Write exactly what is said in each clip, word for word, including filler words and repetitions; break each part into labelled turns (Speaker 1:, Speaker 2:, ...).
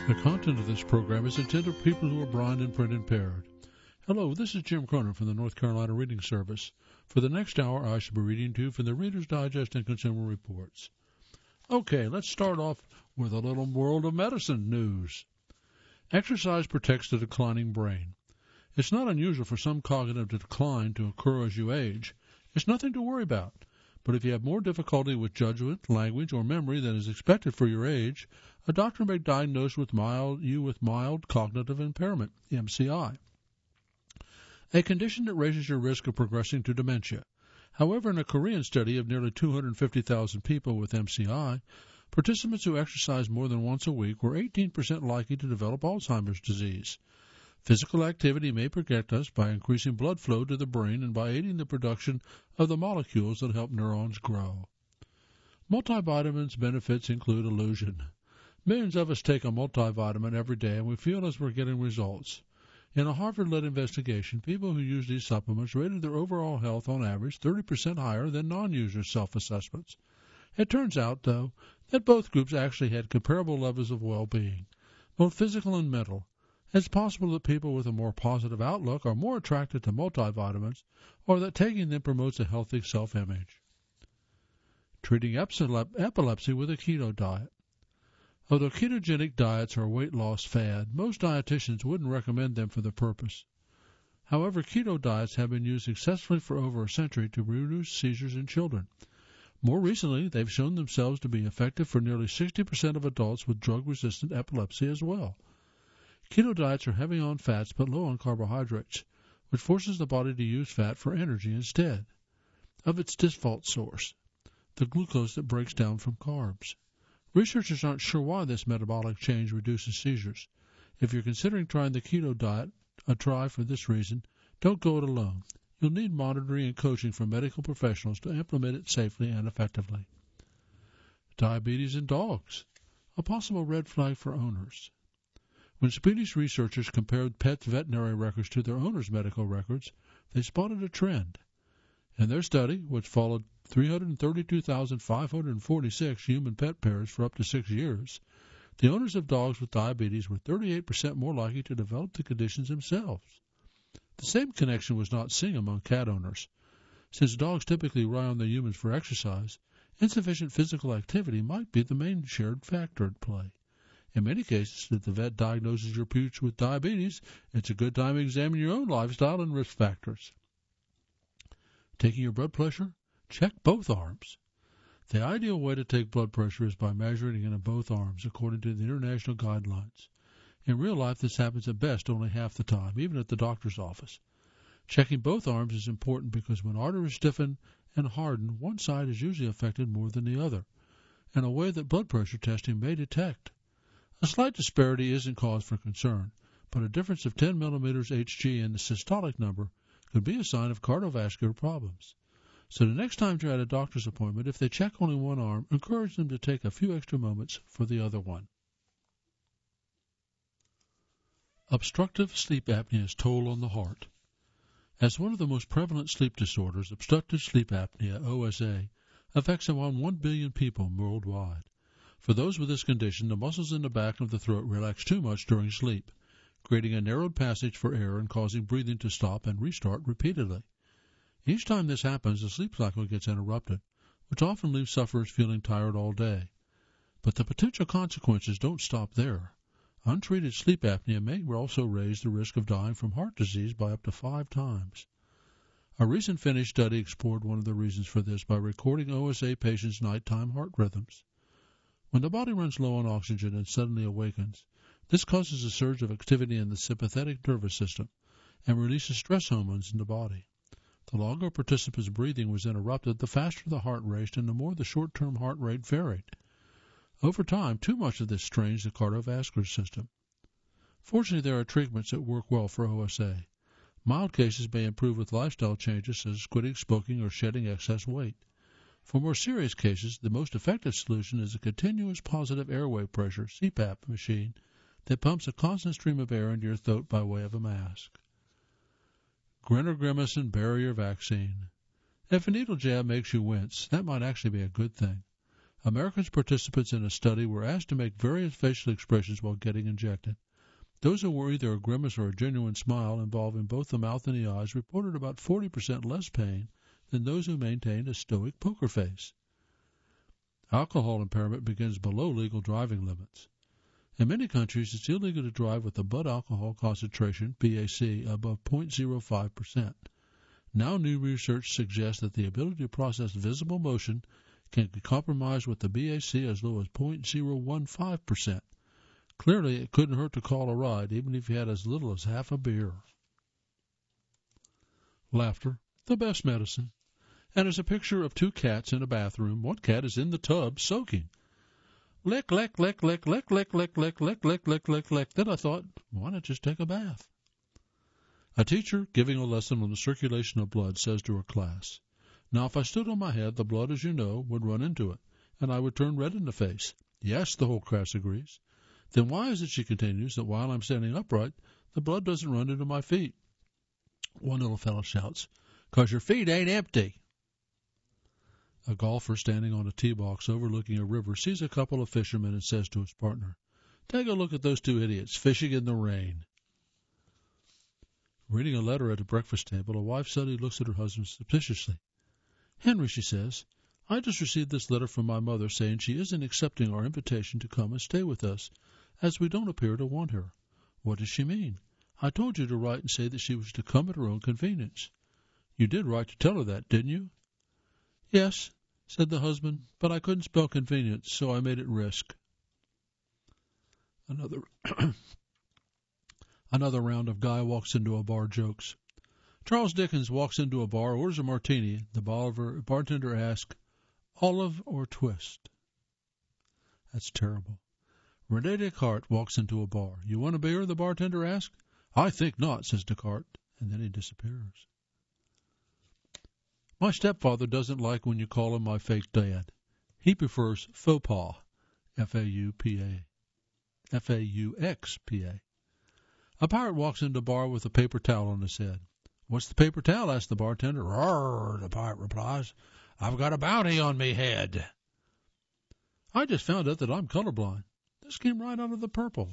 Speaker 1: The content of this program is intended for people who are blind and print impaired. Hello, this is Jim Cronin from the North Carolina Reading Service. For the next hour, I shall be reading to you from the Reader's Digest and Consumer Reports. Okay, let's start off with a little world of medicine news. Exercise protects the declining brain. It's not unusual for some cognitive decline to occur as you age. It's nothing to worry about. But if you have more difficulty with judgment, language, or memory than is expected for your age, a doctor may diagnose with mild, you with mild cognitive impairment, M C I, a condition that raises your risk of progressing to dementia. However, in a Korean study of nearly two hundred fifty thousand people with M C I, participants who exercised more than once a week were eighteen percent likely to develop Alzheimer's disease. Physical activity may protect us by increasing blood flow to the brain and by aiding the production of the molecules that help neurons grow. Multivitamins' benefits include illusion. Millions of us take a multivitamin every day, and we feel as we're getting results. In a Harvard-led investigation, people who use these supplements rated their overall health on average thirty percent higher than non-users' self-assessments. It turns out, though, that both groups actually had comparable levels of well-being, both physical and mental. It's possible that people with a more positive outlook are more attracted to multivitamins, or that taking them promotes a healthy self-image. Treating epilepsy with a keto diet. Although ketogenic diets are a weight loss fad, most dietitians wouldn't recommend them for the purpose. However, keto diets have been used successfully for over a century to reduce seizures in children. More recently, they've shown themselves to be effective for nearly sixty percent of adults with drug-resistant epilepsy as well. Keto diets are heavy on fats but low on carbohydrates, which forces the body to use fat for energy instead of its default source, the glucose that breaks down from carbs. Researchers aren't sure why this metabolic change reduces seizures. If you're considering trying the keto diet, a try for this reason, don't go it alone. You'll need monitoring and coaching from medical professionals to implement it safely and effectively. Diabetes in dogs, a possible red flag for owners. When Swedish researchers compared pets' veterinary records to their owners' medical records, they spotted a trend. In their study, which followed three hundred thirty-two thousand five hundred forty-six human pet pairs for up to six years, the owners of dogs with diabetes were thirty-eight percent more likely to develop the conditions themselves. The same connection was not seen among cat owners. Since dogs typically rely on their humans for exercise, insufficient physical activity might be the main shared factor at play. In many cases, if the vet diagnoses your pooch with diabetes, it's a good time to examine your own lifestyle and risk factors. Taking your blood pressure? Check both arms. The ideal way to take blood pressure is by measuring it in both arms, according to the international guidelines. In real life, this happens at best only half the time, even at the doctor's office. Checking both arms is important because when arteries stiffen and harden, one side is usually affected more than the other, in a way that blood pressure testing may detect. A slight disparity isn't cause for concern, but a difference of ten millimeters H G in the systolic number could be a sign of cardiovascular problems. So the next time you're at a doctor's appointment, if they check only one arm, encourage them to take a few extra moments for the other one. Obstructive sleep apnea's toll on the heart. As one of the most prevalent sleep disorders, obstructive sleep apnea, O S A, affects around one billion people worldwide. For those with this condition, the muscles in the back of the throat relax too much during sleep, creating a narrowed passage for air and causing breathing to stop and restart repeatedly. Each time this happens, the sleep cycle gets interrupted, which often leaves sufferers feeling tired all day. But the potential consequences don't stop there. Untreated sleep apnea may also raise the risk of dying from heart disease by up to five times. A recent Finnish study explored one of the reasons for this by recording O S A patients' nighttime heart rhythms. When the body runs low on oxygen and suddenly awakens, this causes a surge of activity in the sympathetic nervous system and releases stress hormones in the body. The longer a participant's breathing was interrupted, the faster the heart raced and the more the short-term heart rate varied. Over time, too much of this strains the cardiovascular system. Fortunately, there are treatments that work well for O S A. Mild cases may improve with lifestyle changes such as quitting smoking or shedding excess weight. For more serious cases, the most effective solution is a continuous positive airway pressure C PAP machine that pumps a constant stream of air into your throat by way of a mask. Grin or grimace and barrier vaccine. If a needle jab makes you wince, that might actually be a good thing. American participants in a study were asked to make various facial expressions while getting injected. Those who wore either a grimace or a genuine smile involving both the mouth and the eyes reported about forty percent less pain than those who maintained a stoic poker face. Alcohol impairment begins below legal driving limits. In many countries, it's illegal to drive with a blood alcohol concentration, B A C, above zero point zero five percent. Now new research suggests that the ability to process visible motion can be compromised with the B A C as low as zero point zero one five percent. Clearly, it couldn't hurt to call a ride, even if you had as little as half a beer. Laughter, the best medicine. And as a picture of two cats in a bathroom. One cat is in the tub soaking. Lick, lick, lick, lick, lick, lick, lick, lick, lick, lick, lick, lick, lick. Then I thought, why not just take a bath? A teacher giving a lesson on the circulation of blood says to her class, "Now if I stood on my head, the blood, as you know, would run into it, and I would turn red in the face." Yes, the whole class agrees. Then why is it, she continues, that while I'm standing upright, the blood doesn't run into my feet? One little fellow shouts, "'Cause your feet ain't empty." A golfer standing on a tee box overlooking a river sees a couple of fishermen and says to his partner, "Take a look at those two idiots fishing in the rain." Reading a letter at a breakfast table, a wife suddenly looks at her husband suspiciously. "Henry," she says, "I just received this letter from my mother saying she isn't accepting our invitation to come and stay with us, as we don't appear to want her. What does she mean? I told you to write and say that she was to come at her own convenience. You did write to tell her that, didn't you?" "Yes," said the husband, "but I couldn't spell convenience, so I made it risk." Another Another round of guy walks into a bar jokes. Charles Dickens walks into a bar, orders a martini. The bartender asks, "Olive or twist?" That's terrible. René Descartes walks into a bar. "You want a beer?" the bartender asks. "I think not," says Descartes, and then he disappears. My stepfather doesn't like when you call him my fake dad. He prefers faux pas, F A U P A, F A U X P A. A pirate walks into a bar with a paper towel on his head. "What's the paper towel?" asks the bartender. "Roar," the pirate replies. "I've got a bounty on me head." I just found out that I'm colorblind. This came right out of the purple.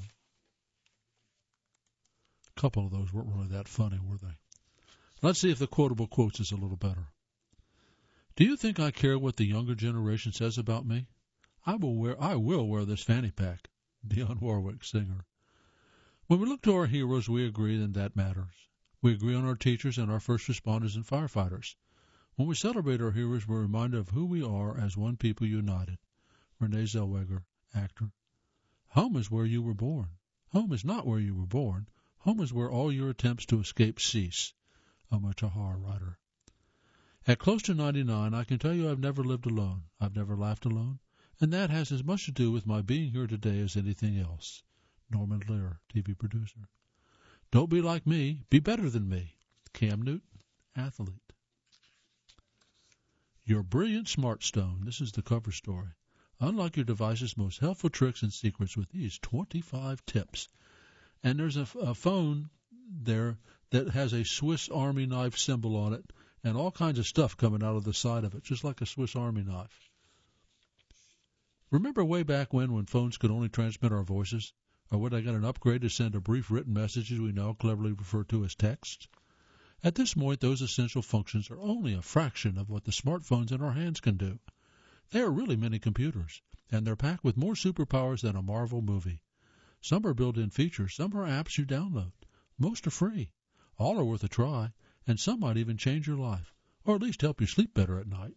Speaker 1: A couple of those weren't really that funny, were they? Let's see if the quotable quotes is a little better. Do you think I care what the younger generation says about me? I will wear I will wear this fanny pack. Dionne Warwick, singer. When we look to our heroes, we agree that that matters. We agree on our teachers and our first responders and firefighters. When we celebrate our heroes, we're reminded of who we are as one people united. Renee Zellweger, actor. Home is where you were born. Home is not where you were born. Home is where all your attempts to escape cease. Omar Tahar, writer. At close to ninety-nine, I can tell you I've never lived alone. I've never laughed alone. And that has as much to do with my being here today as anything else. Norman Lear, T V producer. Don't be like me. Be better than me. Cam Newton, athlete. Your brilliant smart stone. This is the cover story. Unlock your device's most helpful tricks and secrets with these twenty-five tips. And there's a, a phone there that has a Swiss Army knife symbol on it and all kinds of stuff coming out of the side of it, just like a Swiss Army knife. Remember way back when, when phones could only transmit our voices? Or when I got an upgrade to send a brief written messages we now cleverly refer to as text? At this point, those essential functions are only a fraction of what the smartphones in our hands can do. They are really mini computers, and they're packed with more superpowers than a Marvel movie. Some are built-in features, some are apps you download. Most are free. All are worth a try, and some might even change your life, or at least help you sleep better at night.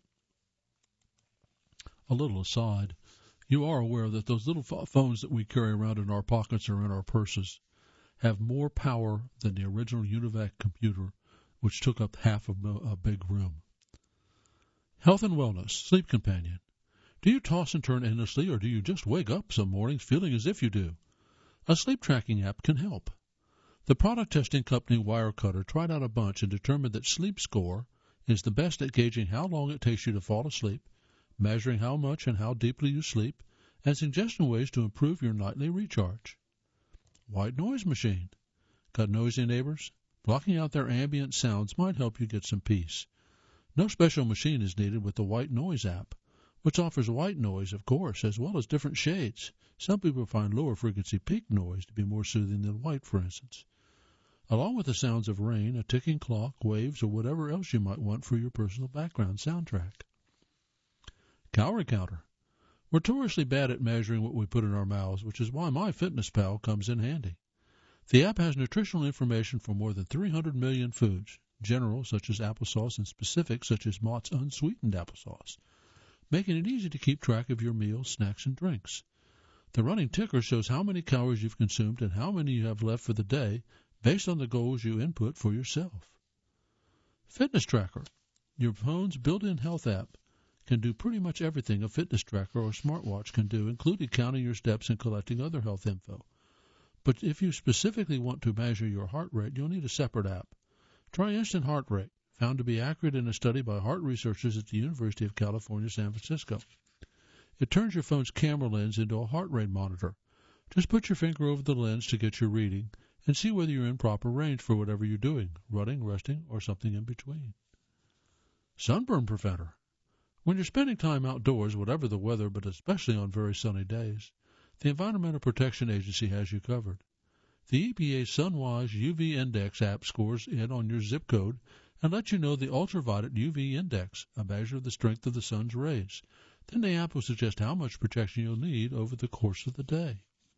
Speaker 1: A little aside, you are aware that those little phones that we carry around in our pockets or in our purses have more power than the original UNIVAC computer, which took up half of a big room. Health and wellness, sleep companion. Do you toss and turn endlessly, or do you just wake up some mornings feeling as if you do? A sleep tracking app can help. The product testing company Wirecutter tried out a bunch and determined that Sleep Score is the best at gauging how long it takes you to fall asleep, measuring how much and how deeply you sleep, and suggesting ways to improve your nightly recharge. White noise machine. Got noisy neighbors? Blocking out their ambient sounds might help you get some peace. No special machine is needed with the White Noise app. which offers white noise, of course, as well as different shades. Some people find lower frequency peak noise to be more soothing than white, for instance. Along with the sounds of rain, a ticking clock, waves, or whatever else you might want for your personal background soundtrack. Calorie counter. We're notoriously bad at measuring what we put in our mouths, which is why MyFitnessPal comes in handy. The app has nutritional information for more than three hundred million foods, general, such as applesauce, and specific, such as Mott's unsweetened applesauce, making it easy to keep track of your meals, snacks, and drinks. The running ticker shows how many calories you've consumed and how many you have left for the day based on the goals you input for yourself. Fitness Tracker. Your phone's built-in health app can do pretty much everything a fitness tracker or smartwatch can do, including counting your steps and collecting other health info. But if you specifically want to measure your heart rate, you'll need a separate app. Try Instant Heart Rate, found to be accurate in a study by heart researchers at the University of California, San Francisco. It turns your phone's camera lens into a heart rate monitor. Just put your finger over the lens to get your reading and see whether you're in proper range for whatever you're doing, running, resting, or something in between. Sunburn Preventer. When you're spending time outdoors, whatever the weather, but especially on very sunny days, the Environmental Protection Agency has you covered. The E P A's SunWise U V Index app scores in on your zip code and lets you know the ultraviolet U V index, a measure of the strength of the sun's rays. Then the app will suggest how much protection you'll need over the course of the day.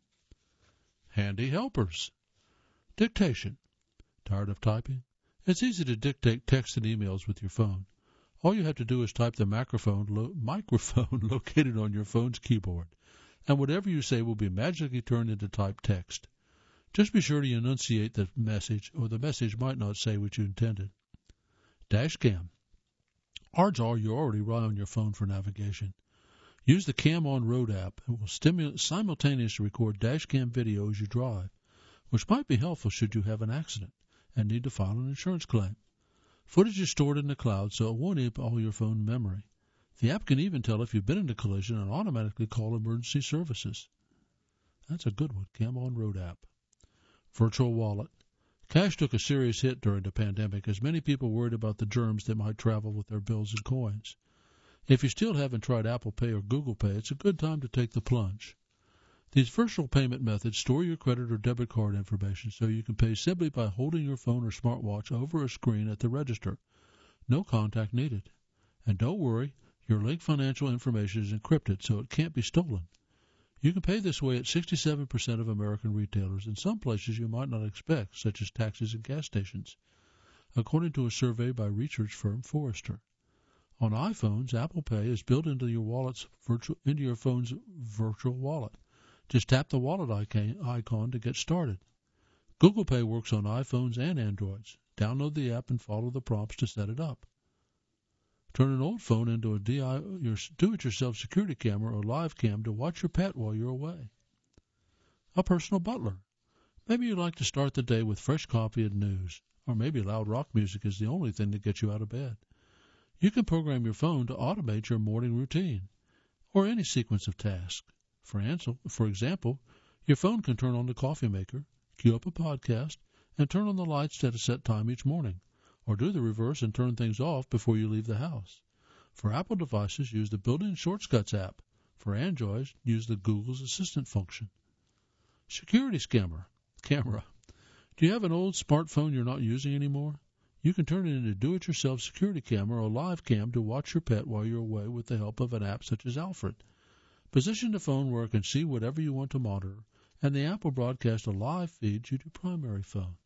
Speaker 1: Handy helpers. Dictation. Tired of typing? It's easy to dictate text and emails with your phone. All you have to do is type the microphone, lo- microphone located on your phone's keyboard, and whatever you say will be magically turned into typed text. Just be sure to enunciate the message, or the message might not say what you intended. Dashcam. Odds are you already rely on your phone for navigation. Use the Cam On Road app. It will stimu- simultaneously record dashcam video as you drive, which might be helpful should you have an accident and need to file an insurance claim. Footage is stored in the cloud, so it won't eat all your phone memory. The app can even tell if you've been in a collision and automatically call emergency services. That's a good one, Cam On Road app. Virtual wallet. Cash took a serious hit during the pandemic as many people worried about the germs that might travel with their bills and coins. If you still haven't tried Apple Pay or Google Pay, it's a good time to take the plunge. These virtual payment methods store your credit or debit card information so you can pay simply by holding your phone or smartwatch over a screen at the register. No contact needed. And don't worry, your Link Financial information is encrypted so it can't be stolen. You can pay this way at sixty-seven percent of American retailers in some places you might not expect, such as taxis and gas stations, according to a survey by research firm Forrester. On iPhones, Apple Pay is built into your wallet's virtual into your phone's virtual wallet. Just tap the wallet icon to get started. Google Pay works on iPhones and Androids. Download the app and follow the prompts to set it up. Turn an old phone into a do-it-yourself security camera or live cam to watch your pet while you're away. A personal butler. Maybe you like to start the day with fresh coffee and news, or maybe loud rock music is the only thing that gets you out of bed. You can program your phone to automate your morning routine, or any sequence of tasks. For, answer, for example, your phone can turn on the coffee maker, queue up a podcast, and turn on the lights at a set time each morning, or do the reverse and turn things off before you leave the house. For Apple devices, use the built-in Shortcuts app. For Androids, use the Google's Assistant function. Security scammer, camera. Do you have an old smartphone you're not using anymore? You can turn it into a do-it-yourself security camera or live cam to watch your pet while you're away with the help of an app such as Alfred. Position the phone where it can see whatever you want to monitor, and the app will broadcast a live feed to your primary phone.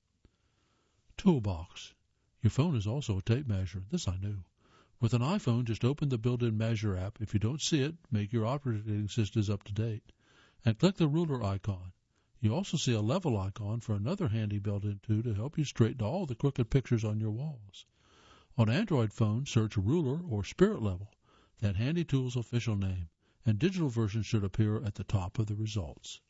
Speaker 1: Toolbox. Your phone is also a tape measure. This I knew. With an iPhone, just open the built-in Measure app. If you don't see it, make your operating system up to date, and click the ruler icon. You also see a level icon for another handy built-in tool to help you straighten all the crooked pictures on your walls. On Android phones, search Ruler or Spirit Level, that handy tool's official name, and digital versions should appear at the top of the results.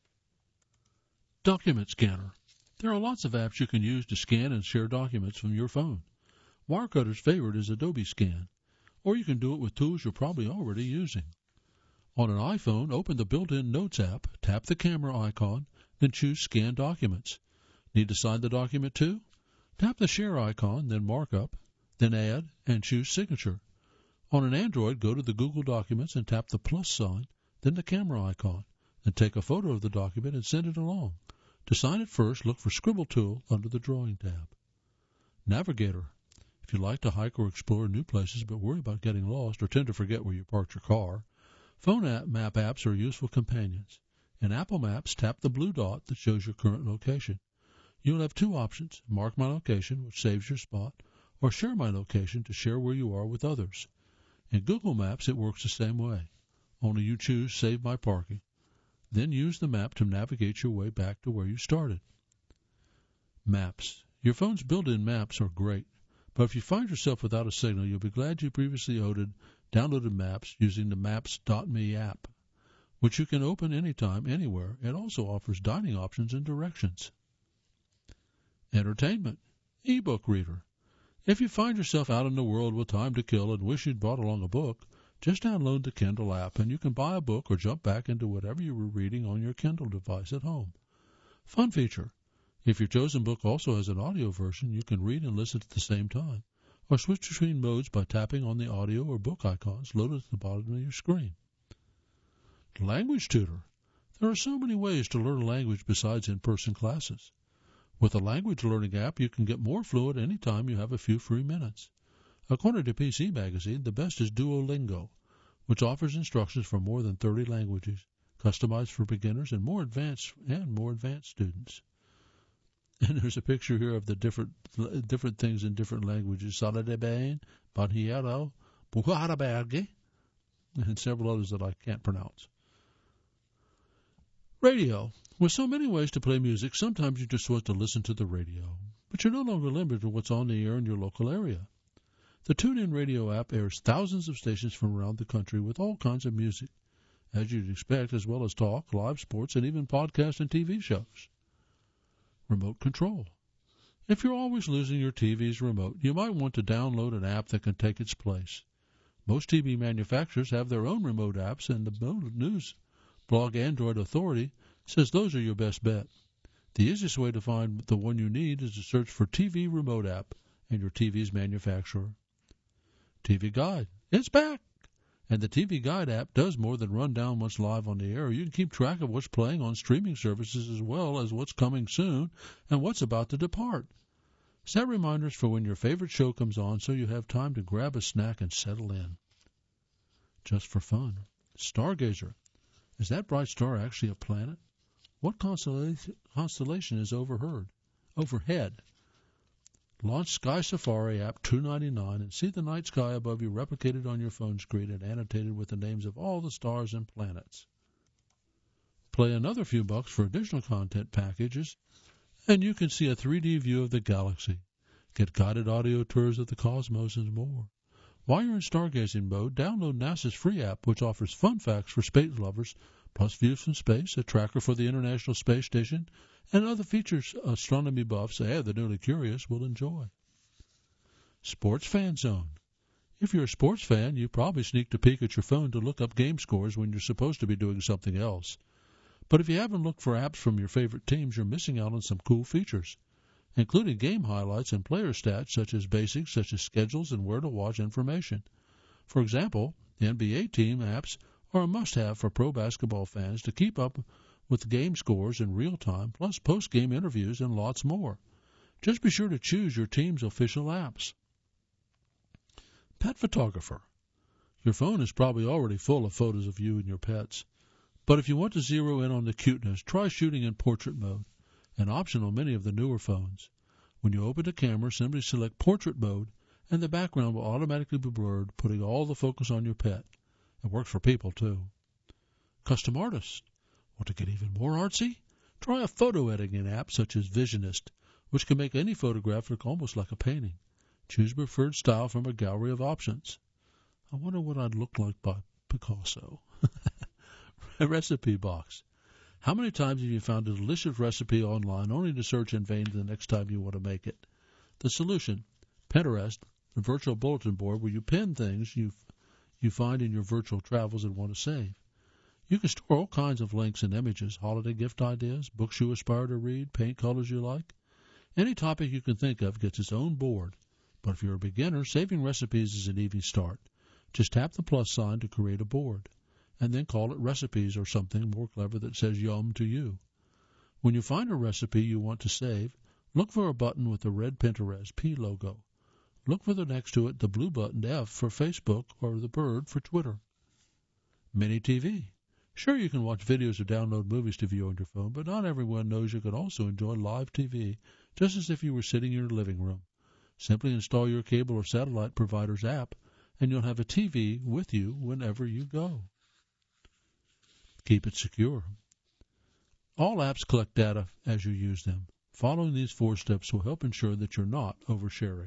Speaker 1: Document Scanner. There are lots of apps you can use to scan and share documents from your phone. Wirecutter's favorite is Adobe Scan, or you can do it with tools you're probably already using. On an iPhone, open the built-in Notes app, tap the camera icon, then choose Scan Documents. Need to sign the document too? Tap the Share icon, then Markup, then Add, and choose Signature. On an Android, go to the Google Documents and tap the plus sign, then the camera icon. Then take a photo of the document and send it along. To sign it first, look for Scribble Tool under the Drawing tab. Navigator. If you like to hike or explore new places but worry about getting lost or tend to forget where you parked your car, phone app map apps are useful companions. In Apple Maps, tap the blue dot that shows your current location. You'll have two options, Mark My Location, which saves your spot, or Share My Location to share where you are with others. In Google Maps, it works the same way, only you choose Save My Parking. Then use the map to navigate your way back to where you started. Maps. Your phone's built-in maps are great, but if you find yourself without a signal, you'll be glad you previously loaded, downloaded Maps using the Maps dot me app, which you can open anytime, anywhere. It also offers dining options and directions. Entertainment. E-book reader. If you find yourself out in the world with time to kill and wish you'd brought along a book, just download the Kindle app and you can buy a book or jump back into whatever you were reading on your Kindle device at home. Fun feature. If your chosen book also has an audio version, you can read and listen at the same time, or switch between modes by tapping on the audio or book icons located at the bottom of your screen. Language Tutor. There are so many ways to learn a language besides in-person classes. With a language learning app, you can get more fluent anytime you have a few free minutes. According to P C Magazine, the best is Duolingo, which offers instructions for more than thirty languages, customized for beginners and more advanced and more advanced students. And there's a picture here of the different different things in different languages: Saladebain, Banhiero, Buharaberge, and several others that I can't pronounce. Radio. With so many ways to play music, sometimes you just want to listen to the radio, but you're no longer limited to what's on the air in your local area. The TuneIn Radio app airs thousands of stations from around the country with all kinds of music, as you'd expect, as well as talk, live sports, and even podcasts and T V shows. Remote control. If you're always losing your T V's remote, you might want to download an app that can take its place. Most T V manufacturers have their own remote apps, and the news blog Android Authority says those are your best bet. The easiest way to find the one you need is to search for T V Remote App and your T V's manufacturer. T V Guide. It's back! And the T V Guide app does more than run down what's live on the air. You can keep track of what's playing on streaming services as well as what's coming soon and what's about to depart. Set reminders for when your favorite show comes on so you have time to grab a snack and settle in. Just for fun. Stargazer. Is that bright star actually a planet? What constellation, constellation is overheard, overhead? Launch Sky Safari app two ninety-nine and see the night sky above you replicated on your phone screen and annotated with the names of all the stars and planets. Play another few bucks for additional content packages, and you can see a three D view of the galaxy, get guided audio tours of the cosmos, and more. While you're in stargazing mode, download NASA's free app, which offers fun facts for space lovers, plus views from space, a tracker for the International Space Station, and other features astronomy buffs and the newly curious will enjoy. Sports Fan Zone. If you're a sports fan, you probably sneaked a peek at your phone to look up game scores when you're supposed to be doing something else. But if you haven't looked for apps from your favorite teams, you're missing out on some cool features, including game highlights and player stats such as basics such as schedules and where to watch information. For example, the N B A team apps are a must-have for pro basketball fans to keep up with game scores in real time, plus post-game interviews and lots more. Just be sure to choose your team's official apps. Pet photographer. Your phone is probably already full of photos of you and your pets. But if you want to zero in on the cuteness, try shooting in portrait mode, an option on many of the newer phones. When you open the camera, simply select portrait mode, and the background will automatically be blurred, putting all the focus on your pet. It works for people, too. Custom artist. Want to get even more artsy? Try a photo editing app such as Visionist, which can make any photograph look almost like a painting. Choose preferred style from a gallery of options. I wonder what I'd look like by Picasso. A recipe box. How many times have you found a delicious recipe online only to search in vain the next time you want to make it? The solution, Pinterest, the virtual bulletin board where you pin things you you find in your virtual travels and want to save. You can store all kinds of links and images, holiday gift ideas, books you aspire to read, paint colors you like. Any topic you can think of gets its own board. But if you're a beginner, saving recipes is an easy start. Just tap the plus sign to create a board, and then call it recipes or something more clever that says yum to you. When you find a recipe you want to save, look for a button with the red Pinterest P logo. Look for the next to it the blue button F for Facebook or the bird for Twitter. Mini T V. Sure, you can watch videos or download movies to view on your phone, but not everyone knows you can also enjoy live T V just as if you were sitting in your living room. Simply install your cable or satellite provider's app, and you'll have a T V with you whenever you go. Keep it secure. All apps collect data as you use them. Following these four steps will help ensure that you're not oversharing.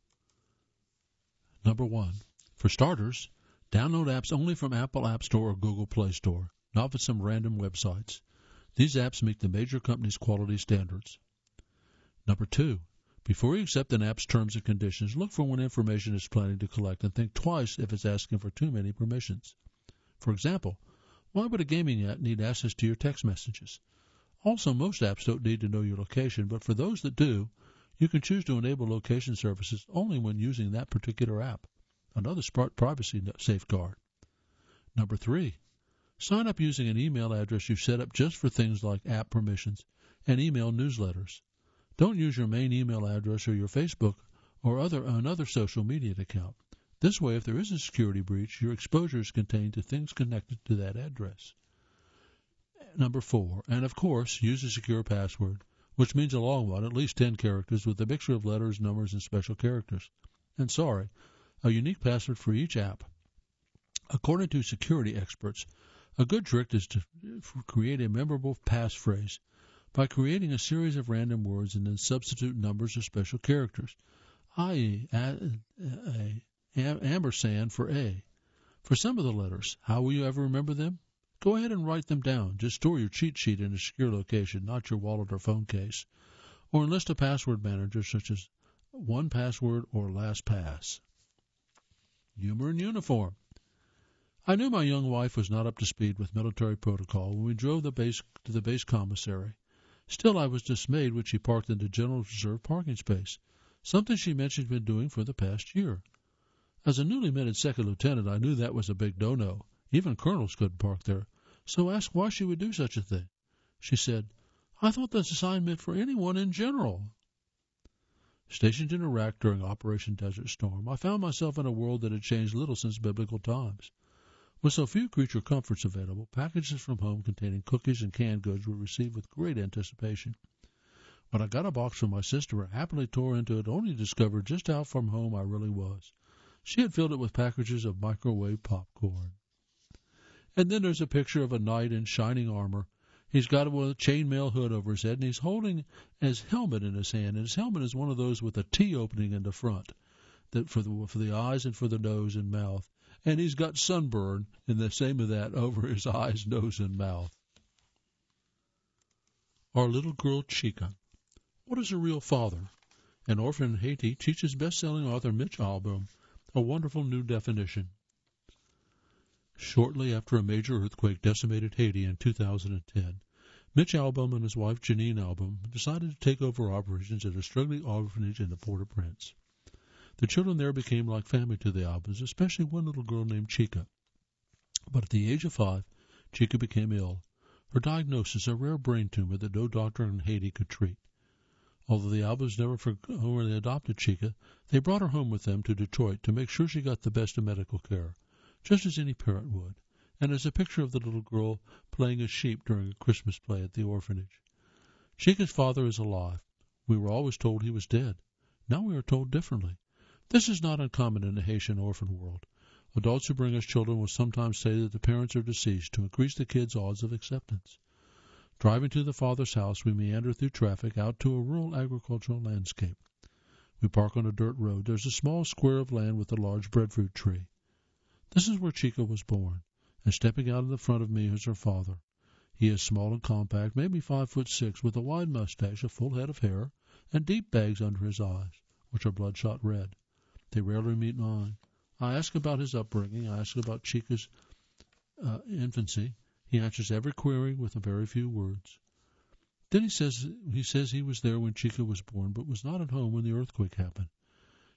Speaker 1: Number one. For starters, download apps only from Apple App Store or Google Play Store, not from some random websites. These apps meet the major companies' quality standards. Number two. Before you accept an app's terms and conditions, look for what information it's planning to collect and think twice if it's asking for too many permissions. For example, why would a gaming app need access to your text messages? Also, most apps don't need to know your location, but for those that do, you can choose to enable location services only when using that particular app. Another smart privacy safeguard. Number three, sign up using an email address you set up just for things like app permissions and email newsletters. Don't use your main email address or your Facebook or other another social media account. This way, if there is a security breach, your exposure is contained to things connected to that address. Number four, and of course, use a secure password, which means a long one, at least ten characters, with a mixture of letters, numbers, and special characters. And sorry, a unique password for each app. According to security experts, a good trick is to create a memorable passphrase by creating a series of random words and then substitute numbers or special characters, that is, a, a, ampersand for A. For some of the letters, how will you ever remember them? Go ahead and write them down. Just store your cheat sheet in a secure location, not your wallet or phone case. Or enlist a password manager such as one Password or LastPass. Humor in uniform. I knew my young wife was not up to speed with military protocol when we drove the base to the base commissary. Still, I was dismayed when she parked in the General Reserve parking space, something she mentioned she'd been doing for the past year. As a newly minted second lieutenant, I knew that was a big no-no. Even colonels couldn't park there, so I asked why she would do such a thing. She said, I thought this assignment for anyone in general. Stationed in Iraq during Operation Desert Storm, I found myself in a world that had changed little since biblical times. With so few creature comforts available, packages from home containing cookies and canned goods were received with great anticipation. When I got a box from my sister, I happily tore into it, only to discover just how from home I really was. She had filled it with packages of microwave popcorn. And then there's a picture of a knight in shining armor. He's got a chainmail hood over his head, and he's holding his helmet in his hand. And his helmet is one of those with a T opening in the front, that for the for the eyes and for the nose and mouth. And he's got sunburn in the same of that over his eyes, nose, and mouth. Our little girl Chica. What is a real father? An orphan in Haiti teaches best-selling author Mitch Albom a wonderful new definition. Shortly after a major earthquake decimated Haiti in two thousand ten, Mitch Albom and his wife Janine Albom decided to take over operations at a struggling orphanage in the Port-au-Prince. The children there became like family to the Alboms, especially one little girl named Chica. But at the age of five, Chica became ill. Her diagnosis, a rare brain tumor that no doctor in Haiti could treat. Although the Alboms never formally adopted Chica, they brought her home with them to Detroit to make sure she got the best of medical care, just as any parent would, and as a picture of the little girl playing a sheep during a Christmas play at the orphanage. Chica's father is alive. We were always told he was dead. Now we are told differently. This is not uncommon in the Haitian orphan world. Adults who bring us children will sometimes say that the parents are deceased to increase the kids' odds of acceptance. Driving to the father's house, we meander through traffic out to a rural agricultural landscape. We park on a dirt road. There's a small square of land with a large breadfruit tree. This is where Chica was born, and stepping out in the front of me is her father. He is small and compact, maybe five foot six, with a wide mustache, a full head of hair, and deep bags under his eyes, which are bloodshot red. They rarely meet mine. I ask about his upbringing. I ask about Chica's uh, infancy. He answers every query with a very few words. Then he says he says he was there when Chica was born, but was not at home when the earthquake happened.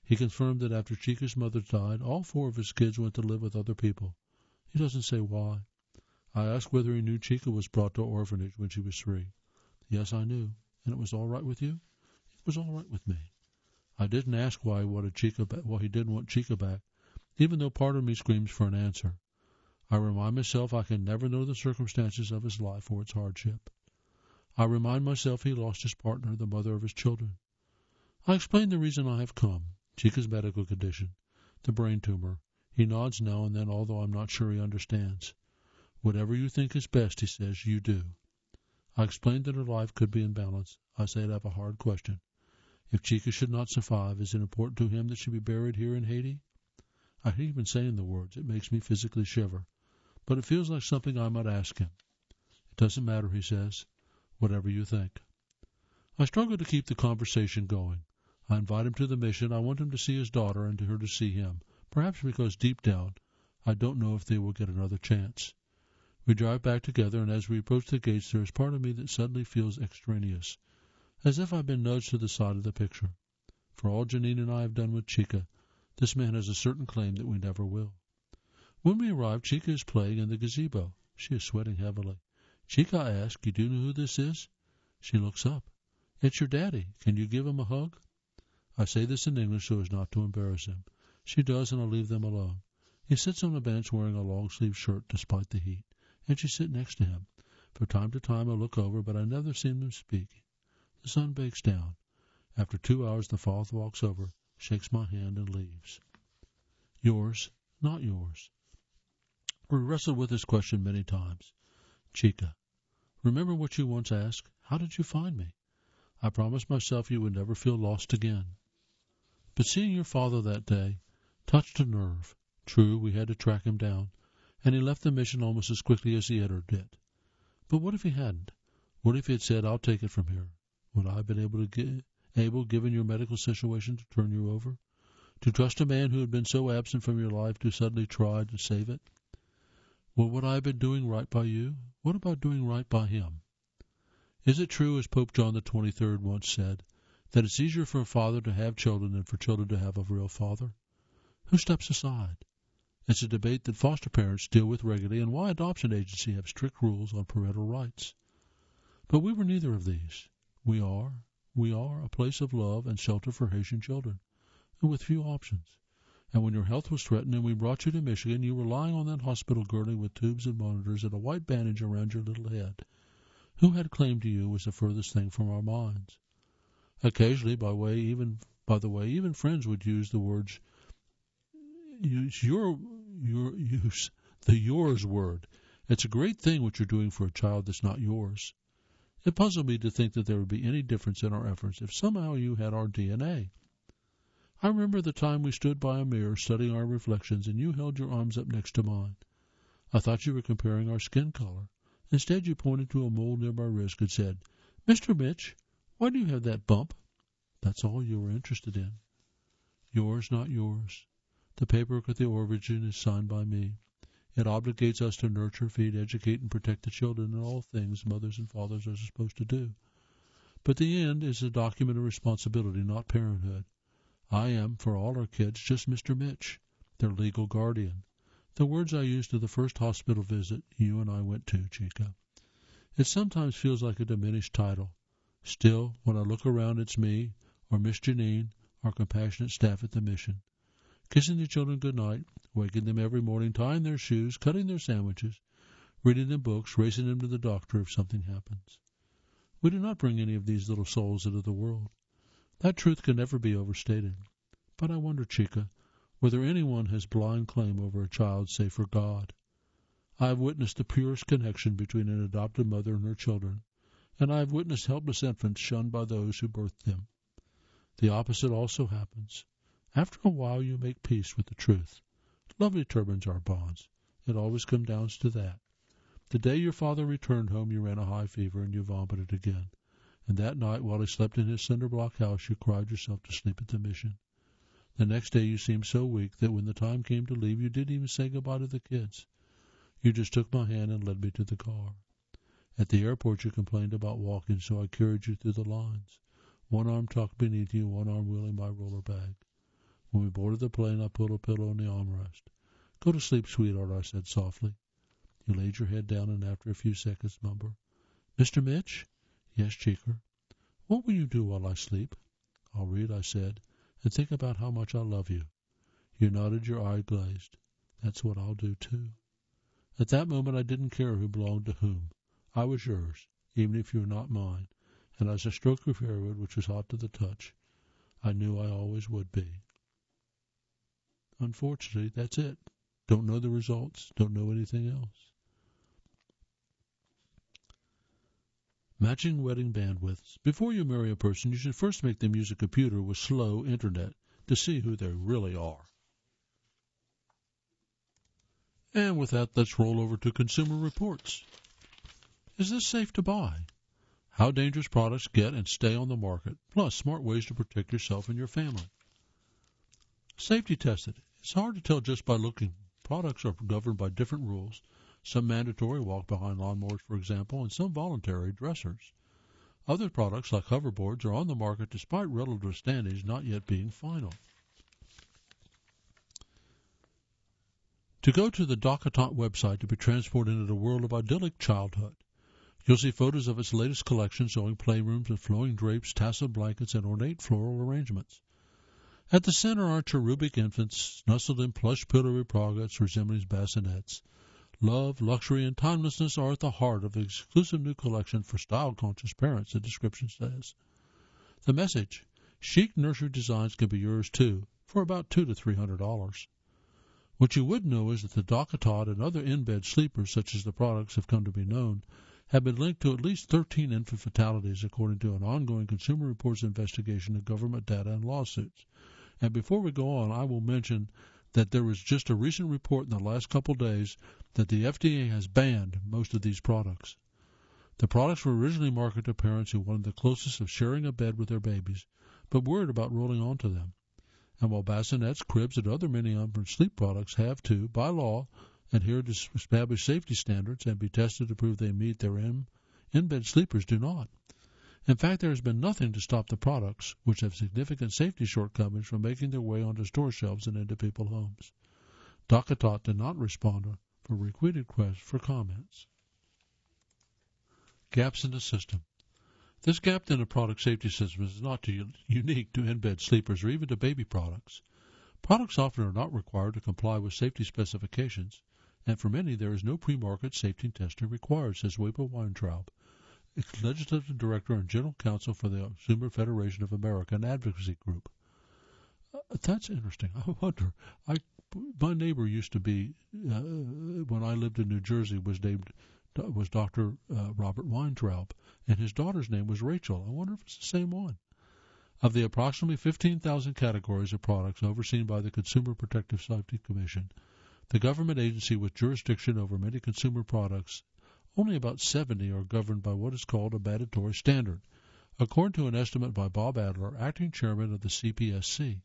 Speaker 1: He confirmed that after Chica's mother died, all four of his kids went to live with other people. He doesn't say why. I asked whether he knew Chica was brought to orphanage when she was three. Yes, I knew. And it was all right with you? It was all right with me. I didn't ask why he wanted Chica back, why he didn't want Chica back, even though part of me screams for an answer. I remind myself I can never know the circumstances of his life or its hardship. I remind myself he lost his partner, the mother of his children. I explain the reason I have come, Chica's medical condition, the brain tumor. He nods now and then, although I'm not sure he understands. Whatever you think is best, he says, you do. I explain that her life could be in balance. I say I'd have a hard question. If Chica should not survive, is it important to him that she be buried here in Haiti? I hate even saying the words. It makes me physically shiver. But it feels like something I might ask him. It doesn't matter, he says. Whatever you think. I struggle to keep the conversation going. I invite him to the mission. I want him to see his daughter and her to see him, perhaps because deep down I don't know if they will get another chance. We drive back together, and as we approach the gates, there is part of me that suddenly feels extraneous, as if I've been nudged to the side of the picture. For all Janine and I have done with Chica, this man has a certain claim that we never will. When we arrive, Chica is playing in the gazebo. She is sweating heavily. Chica, I ask, you do know who this is? She looks up. It's your daddy. Can you give him a hug? I say this in English so as not to embarrass him. She does, and I leave them alone. He sits on a bench wearing a long-sleeved shirt despite the heat, and she sits next to him. From time to time I look over, but I never see them speak. The sun bakes down. After two hours the father walks over, shakes my hand, and leaves. Yours, not yours. We wrestled with this question many times. Chica, remember what you once asked? How did you find me? I promised myself you would never feel lost again. But seeing your father that day touched a nerve. True, we had to track him down, and he left the mission almost as quickly as he entered it. But what if he hadn't? What if he had said, I'll take it from here? Would I have been able to get, able, given your medical situation, to turn you over? To trust a man who had been so absent from your life to suddenly try to save it? Well, would I have been doing right by you? What about doing right by him? Is it true, as Pope John the twenty-third once said, that it's easier for a father to have children than for children to have a real father? Who steps aside? It's a debate that foster parents deal with regularly, and why adoption agencies have strict rules on parental rights. But we were neither of these. We are, we are a place of love and shelter for Haitian children, and with few options. And when your health was threatened and we brought you to Michigan, you were lying on that hospital gurney with tubes and monitors and a white bandage around your little head. Who had claimed to you was the furthest thing from our minds. Occasionally, by way, even by the way, even friends would use the words, use your, your, use the yours word. It's a great thing what you're doing for a child that's not yours. It puzzled me to think that there would be any difference in our efforts if somehow you had our D N A. I remember the time we stood by a mirror studying our reflections, and you held your arms up next to mine. I thought you were comparing our skin color. Instead, you pointed to a mole near my wrist and said, Mister Mitch, why do you have that bump? That's all you were interested in. Yours, not yours. The paperwork at the origin is signed by me. It obligates us to nurture, feed, educate, and protect the children in all things mothers and fathers are supposed to do. But the end is a document of responsibility, not parenthood. I am, for all our kids, just Mister Mitch, their legal guardian. The words I used to the first hospital visit you and I went to, Chica. It sometimes feels like a diminished title. Still, when I look around, it's me, or Miss Janine, our compassionate staff at the mission. Kissing the children good night, waking them every morning, tying their shoes, cutting their sandwiches, reading them books, racing them to the doctor if something happens. We do not bring any of these little souls into the world. That truth can never be overstated. But I wonder, Chica, whether anyone has blind claim over a child save for God. I have witnessed the purest connection between an adopted mother and her children, and I have witnessed helpless infants shunned by those who birthed them. The opposite also happens. After a while you make peace with the truth. Lovely turbans are bonds. It always comes down to that. The day your father returned home you ran a high fever and you vomited again. And that night, while he slept in his cinder-block house, you cried yourself to sleep at the mission. The next day you seemed so weak that when the time came to leave, you didn't even say goodbye to the kids. You just took my hand and led me to the car. At the airport you complained about walking, so I carried you through the lines, one arm tucked beneath you, one arm wheeling my roller bag. When we boarded the plane, I put a pillow in the armrest. "Go to sleep, sweetheart," I said softly. You laid your head down and after a few seconds murmured, "Mister Mitch?" "Yes, Cheeker." "What will you do while I sleep?" "I'll read," I said, "and think about how much I love you." You nodded, your eye glazed. "That's what I'll do, too." At that moment I didn't care who belonged to whom. I was yours, even if you were not mine, and as I stroked your hairwood, which was hot to the touch, I knew I always would be. Unfortunately, that's it. Don't know the results, don't know anything else. Matching wedding bandwidths. Before you marry a person, you should first make them use a computer with slow internet to see who they really are. And with that, let's roll over to Consumer Reports. Is this safe to buy? How dangerous products get and stay on the market, plus smart ways to protect yourself and your family. Safety tested. It's hard to tell just by looking. Products are governed by different rules, some mandatory, walk-behind lawnmowers, for example, and some voluntary, dressers. Other products, like hoverboards, are on the market despite relative standings not yet being final. To go to the DockATot website to be transported into the world of idyllic childhood. You'll see photos of its latest collection showing playrooms with flowing drapes, tasseled blankets, and ornate floral arrangements. At the center are cherubic infants, nestled in plush pillowy products resembling bassinets. Love, luxury, and timelessness are at the heart of the exclusive new collection for style-conscious parents, the description says. The message, chic nursery designs can be yours too, for about two to three hundred dollars. What you would know is that the DockATot and other in-bed sleepers, such as the products have come to be known, have been linked to at least thirteen infant fatalities, according to an ongoing Consumer Reports investigation of government data and lawsuits. And before we go on, I will mention that there was just a recent report in the last couple of days that the F D A has banned most of these products. The products were originally marketed to parents who wanted the closest of sharing a bed with their babies, but worried about rolling onto them. And while bassinets, cribs, and other many-infant sleep products have to, by law, adhere to established safety standards and be tested to prove they meet their in, in-bed sleepers do not. In fact, there has been nothing to stop the products, which have significant safety shortcomings, from making their way onto store shelves and into people's homes. DockATot did not respond for repeated requests for comments. Gaps in the system. This gap in the product safety system is not to, unique to in-bed sleepers or even to baby products. Products often are not required to comply with safety specifications, and for many there is no pre-market safety testing required, says Weber Weintraub, Legislative Director and General Counsel for the Consumer Federation of America, an advocacy group. Uh, that's interesting. I wonder. I, my neighbor used to be, uh, when I lived in New Jersey, was named was Doctor Uh, Robert Weintraub, and his daughter's name was Rachel. I wonder if it's the same one. Of the approximately fifteen thousand categories of products overseen by the Consumer Protective Safety Commission, the government agency with jurisdiction over many consumer products, only about seventy are governed by what is called a mandatory standard, according to an estimate by Bob Adler, acting chairman of the C P S C.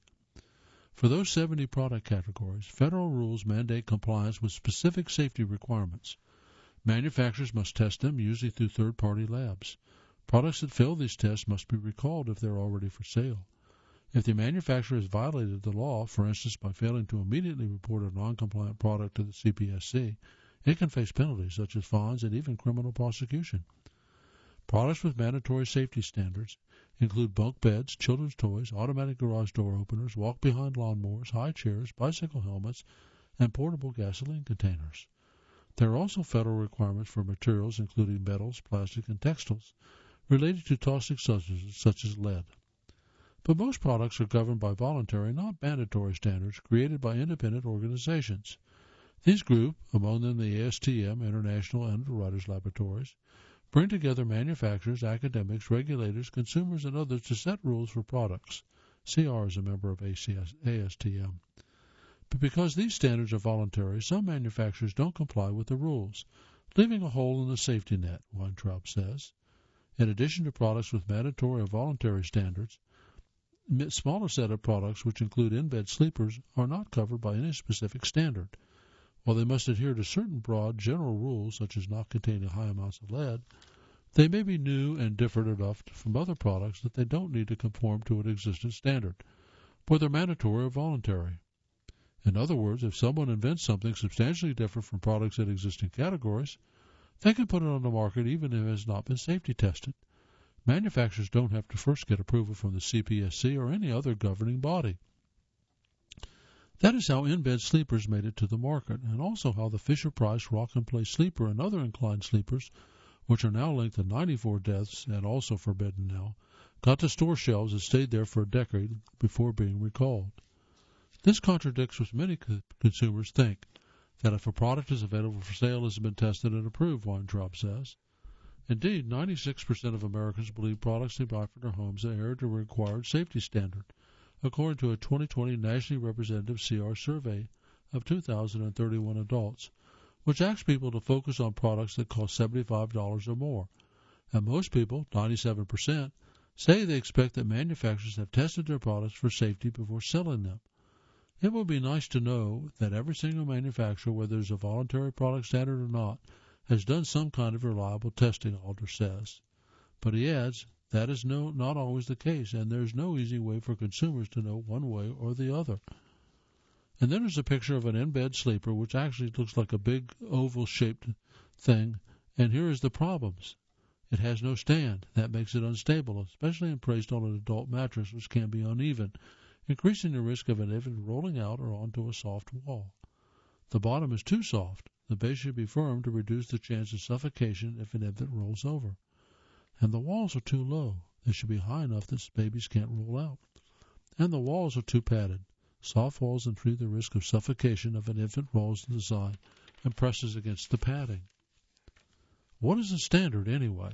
Speaker 1: For those seventy product categories, federal rules mandate compliance with specific safety requirements. Manufacturers must test them, usually through third-party labs. Products that fail these tests must be recalled if they're already for sale. If the manufacturer has violated the law, for instance by failing to immediately report a non-compliant product to the C P S C, it can face penalties such as fines and even criminal prosecution. Products with mandatory safety standards include bunk beds, children's toys, automatic garage door openers, walk-behind lawnmowers, high chairs, bicycle helmets, and portable gasoline containers. There are also federal requirements for materials including metals, plastic, and textiles related to toxic substances such as lead. But most products are governed by voluntary, not mandatory standards created by independent organizations. These group, among them the A S T M, International Underwriters Laboratories, bring together manufacturers, academics, regulators, consumers, and others to set rules for products. C R is a member of A S T M. But because these standards are voluntary, some manufacturers don't comply with the rules, leaving a hole in the safety net, Weintraub says. In addition to products with mandatory or voluntary standards, a smaller set of products, which include in-bed sleepers, are not covered by any specific standard. While they must adhere to certain broad, general rules, such as not containing high amounts of lead, they may be new and different enough from other products that they don't need to conform to an existing standard. whether mandatory or voluntary. In other words, if someone invents something substantially different from products in existing categories, they can put it on the market even if it has not been safety tested. Manufacturers don't have to first get approval from the C P S C or any other governing body. That is how in-bed sleepers made it to the market, and also how the Fisher-Price Rock and Play sleeper and other inclined sleepers, which are now linked to ninety-four deaths and also forbidden now, got to store shelves and stayed there for a decade before being recalled. This contradicts what many co- consumers think, that if a product is available for sale, it has been tested and approved, Weintraub says. Indeed, ninety-six percent of Americans believe products they buy for their homes adhere to a required safety standard, according to a twenty twenty nationally representative C R survey of two thousand thirty-one adults, which asks people to focus on products that cost seventy-five dollars or more. And most people, ninety-seven percent, say they expect that manufacturers have tested their products for safety before selling them. It would be nice to know that every single manufacturer, whether it's a voluntary product standard or not, has done some kind of reliable testing, Alder says. But he adds, that is no, not always the case, and there is no easy way for consumers to know one way or the other. And then there's a picture of an in-bed sleeper, which actually looks like a big oval-shaped thing, and here is the problems. It has no stand. That makes it unstable, especially when placed on an adult mattress, which can be uneven, increasing the risk of an infant rolling out or onto a soft wall. The bottom is too soft. The base should be firm to reduce the chance of suffocation if an infant rolls over. And the walls are too low. They should be high enough that babies can't roll out. And the walls are too padded. Soft walls increase the risk of suffocation if an infant rolls to the side and presses against the padding. What is the standard anyway?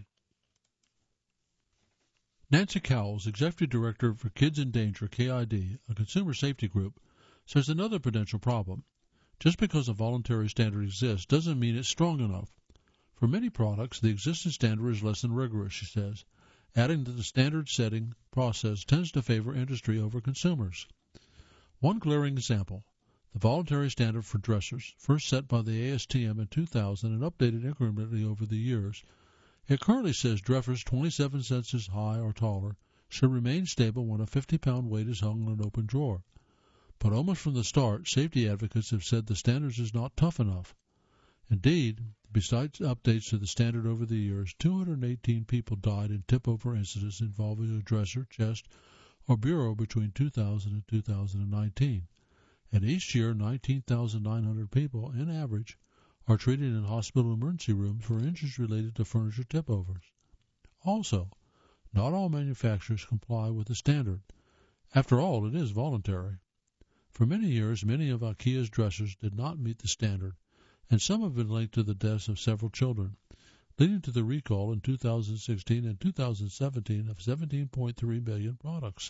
Speaker 1: Nancy Cowles, Executive Director for Kids in Danger, K I D, a consumer safety group, says another potential problem. Just because a voluntary standard exists doesn't mean it's strong enough. For many products, the existing standard is less than rigorous, she says. Adding to the standard-setting process tends to favor industry over consumers. One glaring example, the voluntary standard for dressers, first set by the A S T M in two thousand and updated incrementally over the years. It currently says dressers twenty-seven cents high or taller should remain stable when a fifty-pound weight is hung in an open drawer. But almost from the start, safety advocates have said the standard is not tough enough. Indeed, besides updates to the standard over the years, two hundred eighteen people died in tip-over incidents involving a dresser, chest, or bureau between two thousand and two thousand nineteen. And each year, nineteen thousand nine hundred people, in average, are treated in hospital emergency rooms for injuries related to furniture tip-overs. Also, not all manufacturers comply with the standard. After all, it is voluntary. For many years, many of IKEA's dressers did not meet the standard, and some have been linked to the deaths of several children, leading to the recall in two thousand sixteen and two thousand seventeen of seventeen point three million products.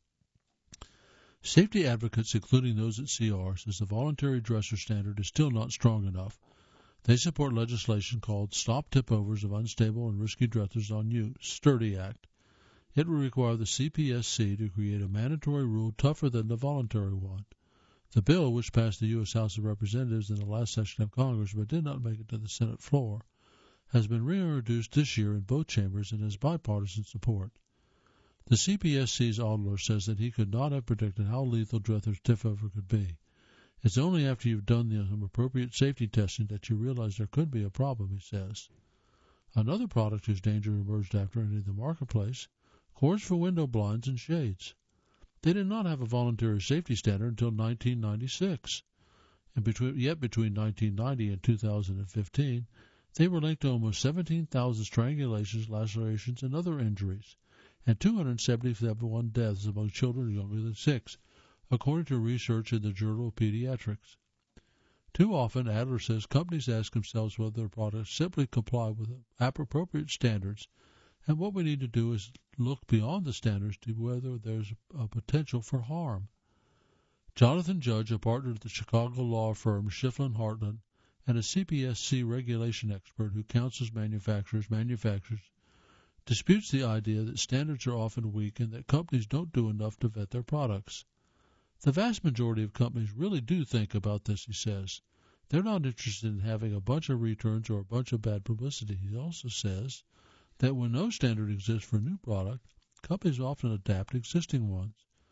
Speaker 1: Safety advocates, including those at C R, says the voluntary dresser standard is still not strong enough. They support legislation called Stop Tip-Overs of Unstable and Risky Dressers on Use, STURDY Act. It would require the C P S C to create a mandatory rule tougher than the voluntary one. The bill, which passed the U S House of Representatives in the last session of Congress but did not make it to the Senate floor, has been reintroduced this year in both chambers and has bipartisan support. The C P S C's auditor says that he could not have predicted how lethal dressers tip-over could be. It's only after you've done the appropriate safety testing that you realize there could be a problem, he says. Another product whose danger emerged after entering the marketplace, cords for window blinds and shades. They did not have a voluntary safety standard until nineteen ninety-six. And between, yet between nineteen ninety and two thousand fifteen, they were linked to almost seventeen thousand strangulations, lacerations, and other injuries, and two hundred seventy-one deaths among children younger than six, according to research in the Journal of Pediatrics. Too often, Adler says, companies ask themselves whether their products simply comply with appropriate standards, and what we need to do is look beyond the standards to whether there's a potential for harm. Jonathan Judge, a partner at the Chicago law firm Schifflin Hartland, and a C P S C regulation expert who counsels manufacturers, manufacturers, disputes the idea that standards are often weak and that companies don't do enough to vet their products. The vast majority of companies really do think about this, he says. They're not interested in having a bunch of returns or a bunch of bad publicity. He also says that when no standard exists for a new product, companies often adapt existing ones.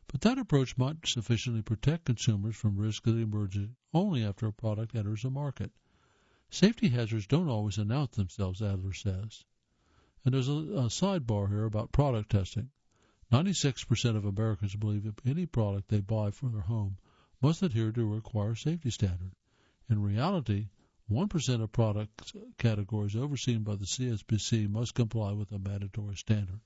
Speaker 1: But that approach might sufficiently protect consumers from risk that emerges only after a product enters the market. Safety hazards don't always announce themselves, Adler says. And there's a, a sidebar here about product testing. ninety-six percent of Americans believe that any product they buy for their home must adhere to a required safety standard. In reality, one percent of product categories overseen by the C S P C must comply with a mandatory standard.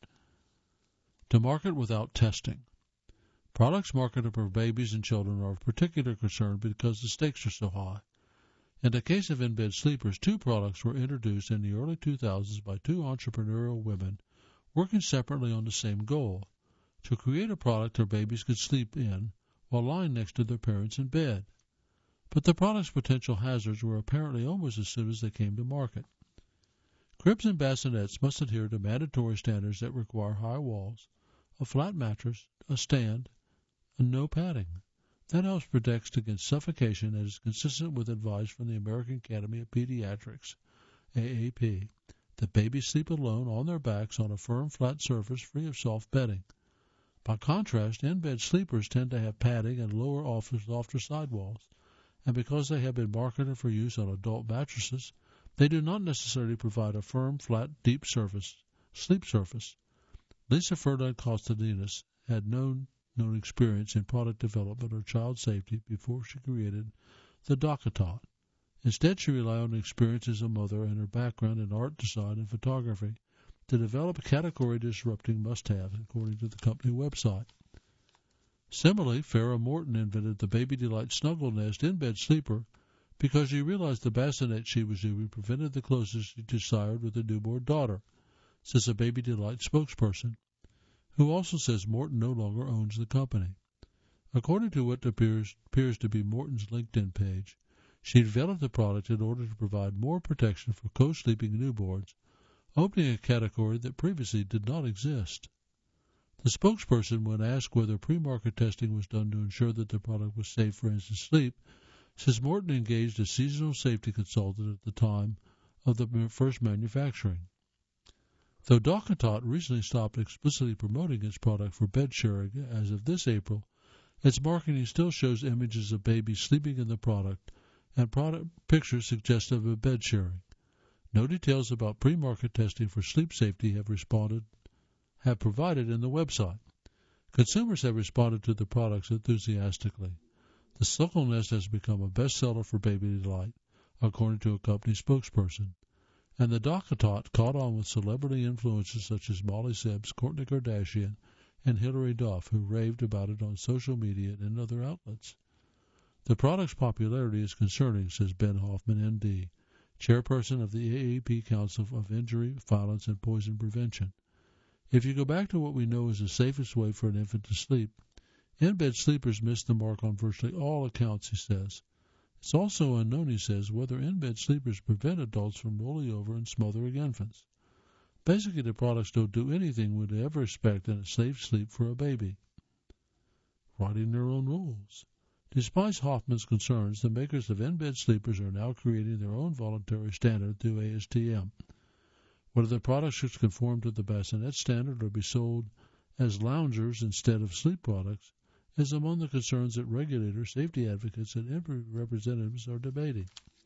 Speaker 1: To market without testing. Products marketed for babies and children are of particular concern because the stakes are so high. In the case of in-bed sleepers, two products were introduced in the early two thousands by two entrepreneurial women working separately on the same goal, to create a product their babies could sleep in while lying next to their parents in bed. But the product's potential hazards were apparently almost as soon as they came to market. Cribs and bassinets must adhere to mandatory standards that require high walls, a flat mattress, a stand, and no padding. That helps protect against suffocation and is consistent with advice from the American Academy of Pediatrics, A A P, that babies sleep alone on their backs on a firm, flat surface free of soft bedding. By contrast, in-bed sleepers tend to have padding and lower off softer sidewalls, and because they have been marketed for use on adult mattresses, they do not necessarily provide a firm, flat, deep surface, sleep surface. Lisa Ferdinand-Constantinos had known known experience in product development or child safety before she created the DockATot. Instead, she relied on experience as a mother and her background in art, design, and photography to develop category-disrupting must-haves, according to the company website. Similarly, Farrah Morton invented the Baby Delight Snuggle Nest in-bed sleeper because she realized the bassinet she was using prevented the closeness she desired with a newborn daughter, says a Baby Delight spokesperson, who also says Morton no longer owns the company. According to what appears, appears to be Morton's LinkedIn page, she developed the product in order to provide more protection for co-sleeping newborns, opening a category that previously did not exist. The spokesperson, when asked whether pre-market testing was done to ensure that the product was safe for infant sleep, says Morton engaged a seasonal safety consultant at the time of the first manufacturing. Though DockATot recently stopped explicitly promoting its product for bed sharing as of this April, its marketing still shows images of babies sleeping in the product and product pictures suggestive of bed sharing. No details about pre-market testing for sleep safety have responded have provided in the website. Consumers have responded to the products enthusiastically. The Snuggle Nest has become a bestseller for Baby Delight, according to a company spokesperson. And the DockATot caught on with celebrity influencers such as Molly Sibbs, Kourtney Kardashian, and Hilary Duff, who raved about it on social media and other outlets. The product's popularity is concerning, says Ben Hoffman, M D, chairperson of the A A P Council of Injury, Violence, and Poison Prevention. If you go back to what we know is the safest way for an infant to sleep, in-bed sleepers miss the mark on virtually all accounts, he says. It's also unknown, he says, whether in-bed sleepers prevent adults from rolling over and smothering infants. Basically, the products don't do anything we'd ever expect in a safe sleep for a baby. Writing their own rules. Despite Hoffman's concerns, the makers of in-bed sleepers are now creating their own voluntary standard through A S T M. Whether the products should conform to the bassinet standard or be sold as loungers instead of sleep products is among the concerns that regulators, safety advocates, and industry representatives are debating.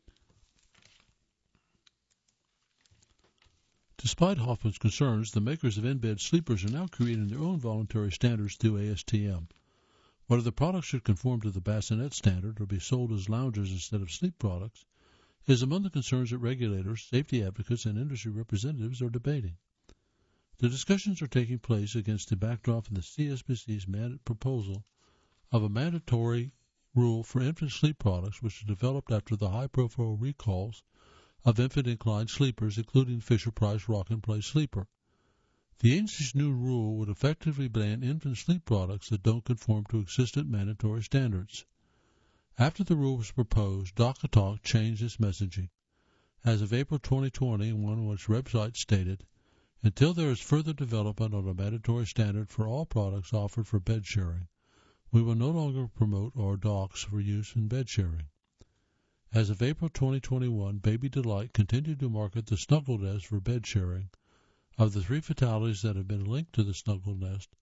Speaker 1: Despite Hoffman's concerns, the makers of in-bed sleepers are now creating their own voluntary standards through A S T M. Whether the products should conform to the bassinet standard or be sold as loungers instead of sleep products is among the concerns that regulators, safety advocates, and industry representatives are debating. The discussions are taking place against the backdrop of the C S P C's proposal of a mandatory rule for infant sleep products, which was developed after the high-profile recalls of infant-inclined sleepers, including Fisher-Price Rock-and-Play Sleeper. The agency's new rule would effectively ban infant sleep products that don't conform to existing mandatory standards. After the rule was proposed, DockATot changed its messaging. As of April twenty twenty, one of its website stated, "Until there is further development on a mandatory standard for all products offered for bed sharing, we will no longer promote our docks for use in bed sharing." As of April twenty twenty-one, Baby Delight continued to market the Snuggle Nest for bed sharing. Of the three fatalities that have been linked to the Snuggle Nest,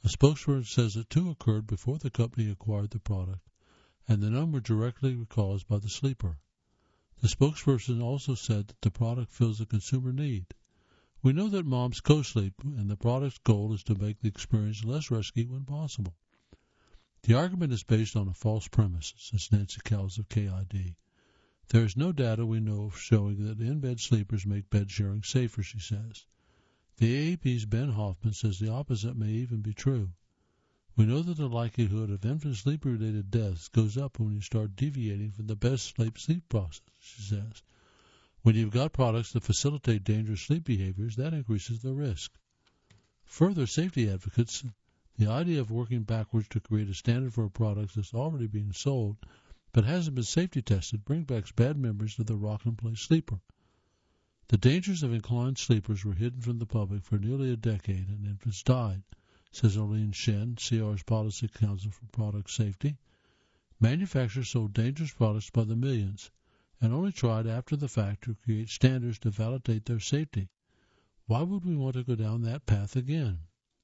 Speaker 1: A spokesperson says that two occurred before the company acquired the product, and the number directly caused by the sleeper. The spokesperson also said that the product fills a consumer need. We know that moms co-sleep, and the product's goal is to make the experience less risky when possible. The argument is based on a false premise, says Nancy Cowles of K I D. There is no data we know of showing that in-bed sleepers make bed sharing safer, she says. The A A P's Ben Hoffman says the opposite may even be true. We know that the likelihood of infant sleep-related deaths goes up when you start deviating from the best sleep sleep process, she says. When you've got products that facilitate dangerous sleep behaviors, that increases the risk. Further, safety advocates, the idea of working backwards to create a standard for a product that's already being sold but hasn't been safety tested brings back bad memories of the rock-and-play sleeper. The dangers of inclined sleepers were hidden from the public for nearly a decade, and infants died, says Arlene Shen, C R's Policy Council for Product Safety. Manufacturers sold dangerous products by the millions and only tried after the fact to create standards to validate their safety. Why would we want to go down that path again?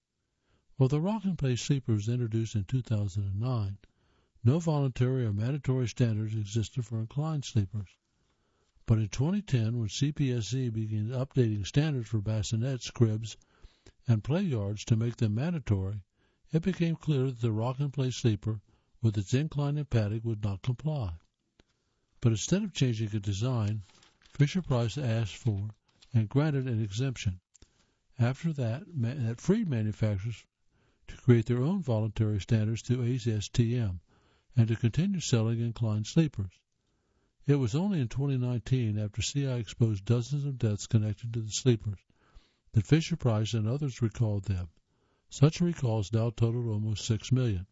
Speaker 1: Well, the Rock and Play sleeper was introduced in two thousand nine. No voluntary or mandatory standards existed for inclined sleepers. But in twenty ten, when C P S C began updating standards for bassinets, cribs, and play yards to make them mandatory, it became clear that the Rock and Play sleeper, with its incline and padding, would not comply. But instead of changing its design, Fisher-Price asked for and granted an exemption. After that, that freed manufacturers to create their own voluntary standards through A S T M and to continue selling inclined sleepers. It was only in twenty nineteen, after C I exposed dozens of deaths connected to the sleepers, that Fisher-Price and others recalled them. Such recalls now total almost six million.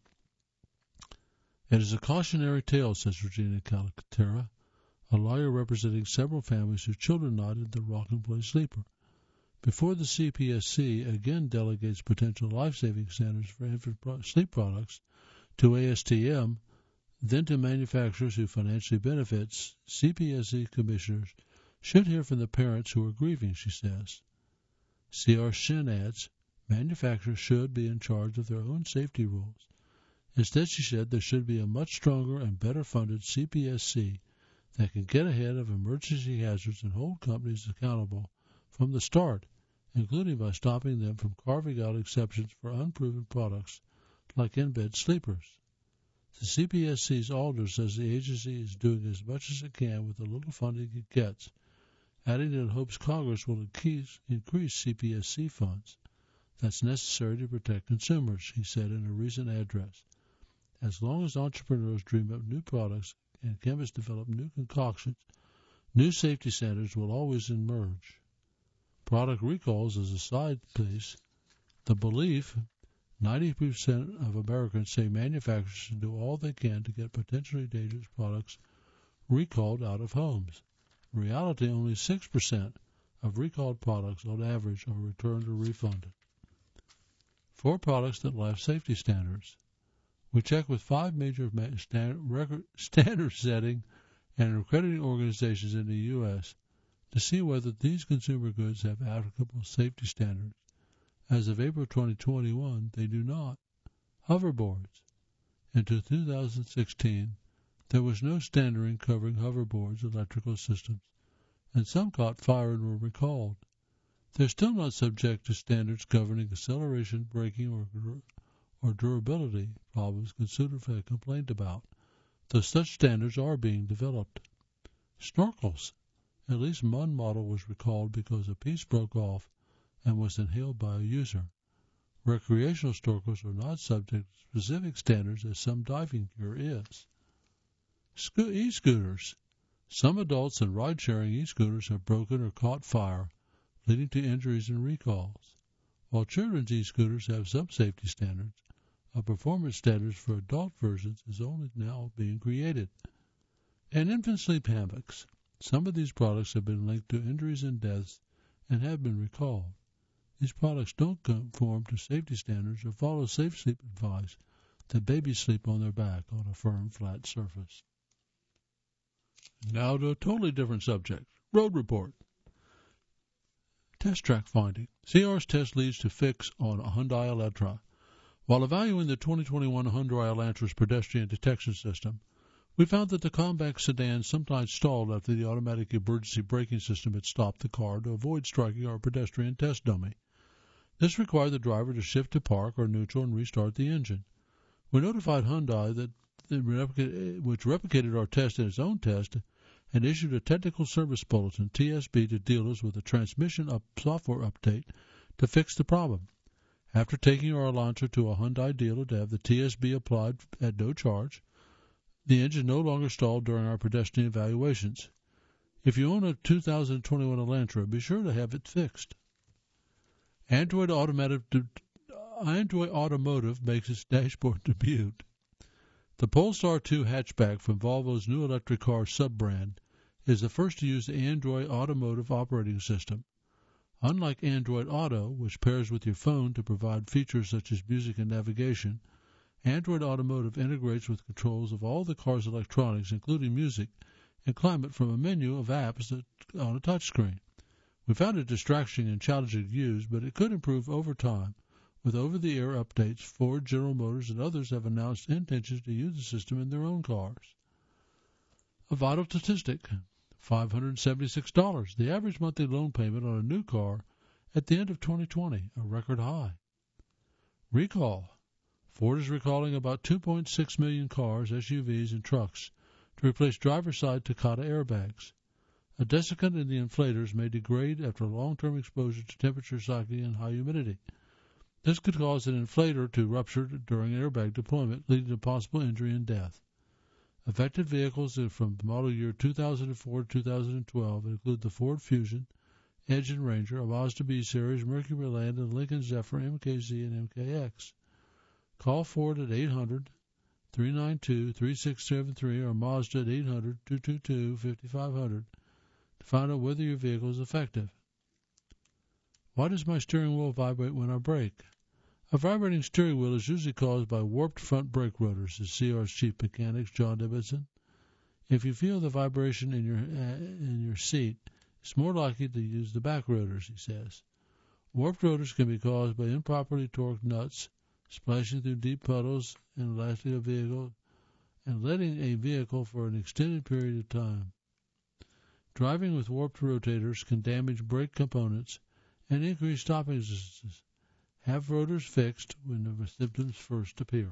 Speaker 1: It is a cautionary tale, says Regina Calcaterra, a lawyer representing several families whose children nodded the Rock and Play sleeper. Before the C P S C again delegates potential life-saving standards for infant sleep products to A S T M, then to manufacturers who financially benefits, C P S C commissioners should hear from the parents who are grieving, she says. C R Shin adds, manufacturers should be in charge of their own safety rules. Instead, she said, there should be a much stronger and better funded C P S C that can get ahead of emergency hazards and hold companies accountable from the start, including by stopping them from carving out exceptions for unproven products like in-bed sleepers. The C P S C's Alder says the agency is doing as much as it can with the little funding it gets, adding that it hopes Congress will increase, increase C P S C funds. That's necessary to protect consumers, he said in a recent address. As long as entrepreneurs dream up new products and chemists develop new concoctions, new safety standards will always emerge. Product recalls as a side piece. The belief, ninety percent of Americans say manufacturers should do all they can to get potentially dangerous products recalled out of homes. In reality, only six percent of recalled products on average are returned or refunded. Four products that lack safety standards. We checked with five major standard setting and accrediting organizations in the U S to see whether these consumer goods have applicable safety standards. As of April twenty twenty-one, they do not. Hoverboards. Until two thousand sixteen, there was no standarding covering hoverboards' electrical systems, and some caught fire and were recalled. They're still not subject to standards governing acceleration, braking, or, or durability problems consumers have complained about, though such standards are being developed. Snorkels. At least one model was recalled because a piece broke off and was inhaled by a user. Recreational snorkels are not subject to specific standards as some diving gear is. Sco- e-scooters. Some adults and ride-sharing e-scooters have broken or caught fire, leading to injuries and recalls. While children's e-scooters have some safety standards, a performance standards for adult versions is only now being created. And infant sleep hammocks. Some of these products have been linked to injuries and deaths and have been recalled. These products don't conform to safety standards or follow safe sleep advice that babies sleep on their back on a firm, flat surface. Now to a totally different subject. Road report. Test track finding. C R's test leads to fix on a Hyundai Elantra. While evaluating the twenty twenty-one Hyundai Elantra's pedestrian detection system, we found that the compact sedan sometimes stalled after the automatic emergency braking system had stopped the car to avoid striking our pedestrian test dummy. This required the driver to shift to park or neutral and restart the engine. We notified Hyundai that which replicated our test in its own test and issued a technical service bulletin, T S B, to dealers with a transmission up software update to fix the problem. After taking our Elantra to a Hyundai dealer to have the T S B applied at no charge, the engine no longer stalled during our pedestrian evaluations. If you own a two thousand twenty-one Elantra, be sure to have it fixed. Android Automotive, Android Automotive makes its dashboard debut. The Polestar two hatchback from Volvo's new electric car sub-brand is the first to use the Android Automotive operating system. Unlike Android Auto, which pairs with your phone to provide features such as music and navigation, Android Automotive integrates with controls of all the car's electronics, including music and climate, from a menu of apps that, on a touchscreen. We found it distracting and challenging to use, but it could improve over time. With over-the-air updates, Ford, General Motors, and others have announced intentions to use the system in their own cars. A vital statistic, five hundred seventy-six dollars, the average monthly loan payment on a new car at the end of twenty twenty, a record high. Recall. Ford is recalling about two point six million cars, S U Vs, and trucks to replace driver-side Takata airbags. A desiccant in the inflators may degrade after long-term exposure to temperature cycling and high humidity. This could cause an inflator to rupture during airbag deployment, leading to possible injury and death. Affected vehicles from the model year two thousand four to two thousand twelve include the Ford Fusion, Edge and Ranger, a Mazda B-Series, Mercury Land, and Lincoln Zephyr M K Z and M K X. Call Ford at eight hundred, three nine two, three six seven three or Mazda at eight hundred, two two two, five five zero zero to find out whether your vehicle is effective. Why does my steering wheel vibrate when I brake? A vibrating steering wheel is usually caused by warped front brake rotors, says C R's chief mechanic, John Davidson. If you feel the vibration in your uh, in your seat, it's more likely to use the back rotors, he says. Warped rotors can be caused by improperly torqued nuts, splashing through deep puddles and lasting a vehicle, and letting a vehicle for an extended period of time. Driving with warped rotators can damage brake components and increase stopping distances. Have rotors fixed when the symptoms first appear.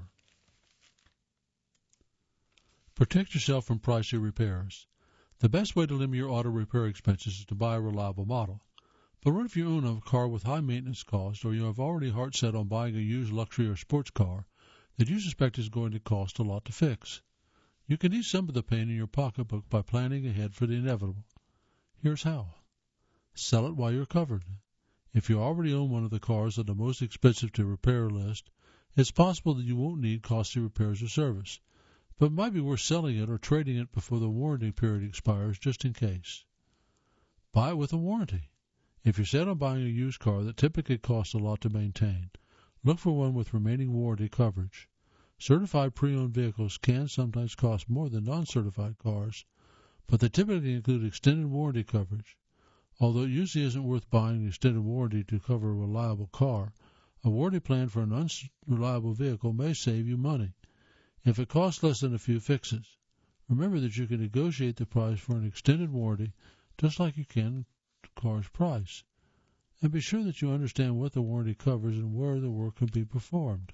Speaker 1: Protect yourself from pricey repairs. The best way to limit your auto repair expenses is to buy a reliable model. But what if you own a car with high maintenance costs, or you have already heart set on buying a used luxury or sports car that you suspect is going to cost a lot to fix? You can ease some of the pain in your pocketbook by planning ahead for the inevitable. Here's how. Sell it while you're covered. If you already own one of the cars on the most expensive to repair list, it's possible that you won't need costly repairs or service, but it might be worth selling it or trading it before the warranty period expires just in case. Buy it with a warranty. If you're set on buying a used car that typically costs a lot to maintain, look for one with remaining warranty coverage. Certified pre-owned vehicles can sometimes cost more than non-certified cars, but they typically include extended warranty coverage. Although it usually isn't worth buying an extended warranty to cover a reliable car, a warranty plan for an unreliable vehicle may save you money if it costs less than a few fixes. Remember that you can negotiate the price for an extended warranty just like you can the car's price. And be sure that you understand what the warranty covers and where the work can be performed.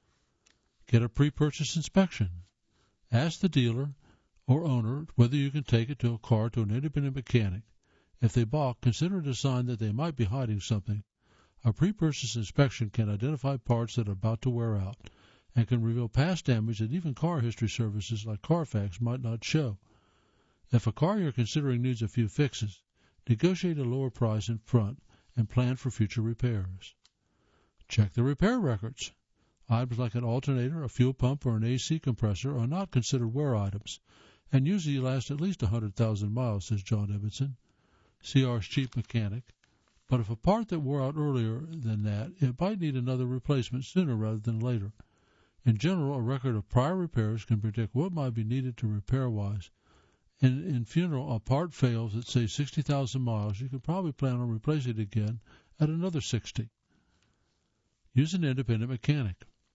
Speaker 1: Get a pre-purchase inspection. Ask the dealer or owner whether you can take it to a car to an independent mechanic. If they balk, consider it a sign that they might be hiding something. A pre-purchase inspection can identify parts that are about to wear out and can reveal past damage that even car history services like Carfax might not show. If a car you're considering needs a few fixes, negotiate a lower price in front and plan for future repairs. Check the repair records. Items like an alternator, a fuel pump, or an A C compressor are not considered wear items and usually last at least one hundred thousand miles, says John Evanson, C R's chief mechanic. But if a part that wore out earlier than that, it might need another replacement sooner rather than later. In general, a record of prior repairs can predict what might be needed to repair-wise. In, in funeral, a part fails at, say, sixty thousand miles, you could probably plan on replacing it again at another sixty. Use an independent mechanic.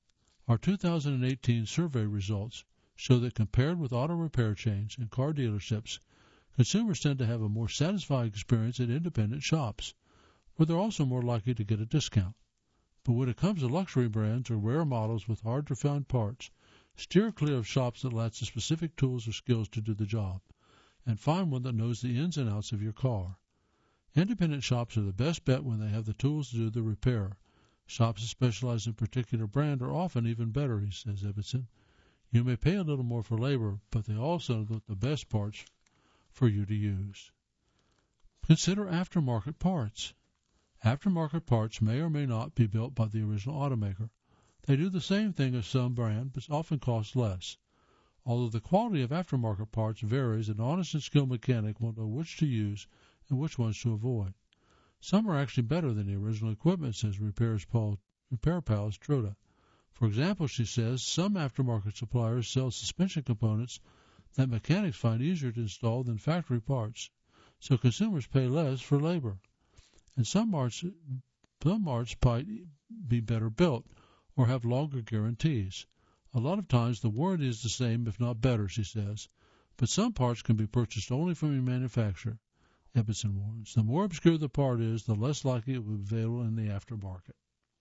Speaker 1: Our two thousand eighteen survey results show that compared with auto repair chains and car dealerships, consumers tend to have a more satisfying experience at independent shops, where they're also more likely to get a discount. But when it comes to luxury brands or rare models with hard-to-find parts, steer clear of shops that lack the specific tools or skills to do the job, and find one that knows the ins and outs of your car. Independent shops are the best bet when they have the tools to do the repair. Shops that specialize in a particular brand are often even better, he says Ibbotson. You may pay a little more for labor, but they also know the best parts for you to use. Consider aftermarket parts. Aftermarket parts may or may not be built by the original automaker. They do the same thing as some brand, but often cost less. Although the quality of aftermarket parts varies, an honest and skilled mechanic will know which to use and which ones to avoid. Some are actually better than the original equipment, says Repairs Paul, Repair Pals Troda. For example, she says, some aftermarket suppliers sell suspension components that mechanics find easier to install than factory parts, so consumers pay less for labor. And some parts, some parts might be better built or have longer guarantees. A lot of times the warranty is the same, if not better, she says, but some parts can be purchased only from your manufacturer. Ibbotson warns, the more obscure the part is, the less likely it will be available in the aftermarket.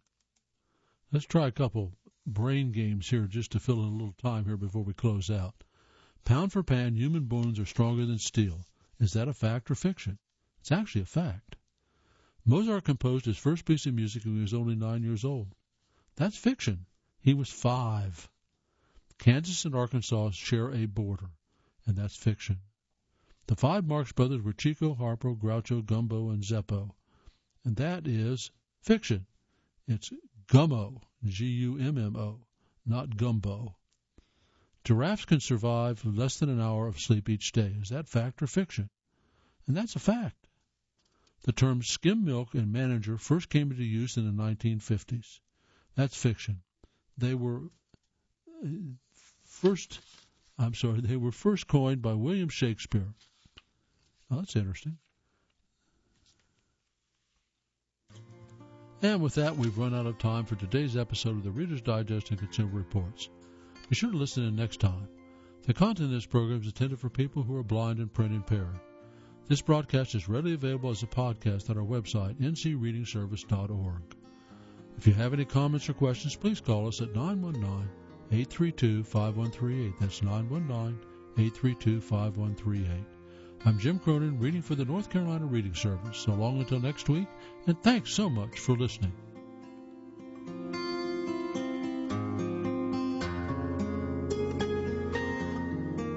Speaker 1: Let's try a couple brain games here just to fill in a little time here before we close out. Pound for pound, human bones are stronger than steel. Is that a fact or fiction? It's actually a fact. Mozart composed his first piece of music when he was only nine years old. That's fiction. He was five. Kansas and Arkansas share a border, and that's fiction. The five Marx brothers were Chico, Harpo, Groucho, Gumbo, and Zeppo, and that is fiction. It's Gummo, G U M M O, not Gumbo. Giraffes can survive less than an hour of sleep each day. Is that fact or fiction? And that's a fact. The terms skim milk and manager first came into use in the nineteen fifties. That's fiction. They were first, I'm sorry, they were first coined by William Shakespeare. Oh, that's interesting. And with that, we've run out of time for today's episode of the Reader's Digest and Consumer Reports. Be sure to listen in next time. The content of this program is intended for people who are blind and print impaired. This broadcast is readily available as a podcast at our website, n c reading service dot org. If you have any comments or questions, please call us at nine one nine, eight three two, five one three eight. That's nine one nine, eight three two, five one three eight. I'm Jim Cronin, reading for the North Carolina Reading Service. So long until next week, and thanks so much for listening.